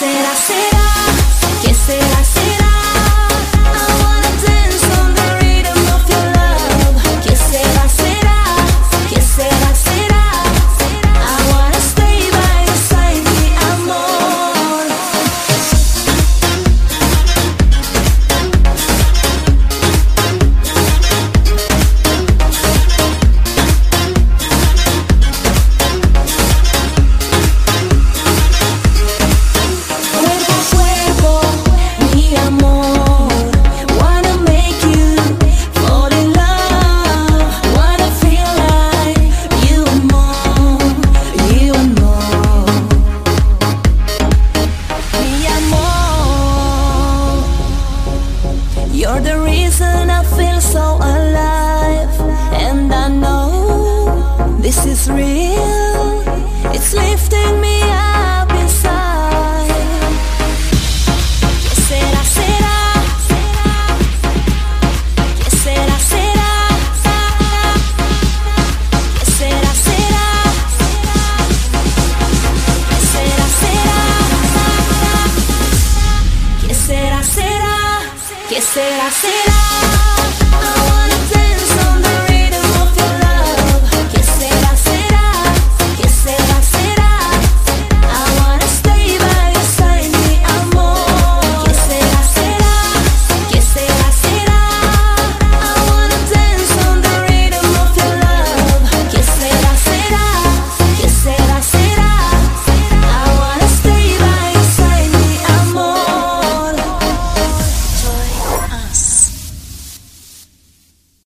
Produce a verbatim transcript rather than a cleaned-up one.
será, será? ¿Qué será, será? I wanna dance on the rhythm of your love. ¿Qué será, será? ¿Qué será, será? I wanna stay by your side, mi amor. You're the reason I feel so alive, and I know this is real. It's lifting me up inside. ¿Qué será, será? ¿Qué será, será? ¿Qué será, será? ¿Qué será, será? ¿Qué será, será? ¿Qué será, será?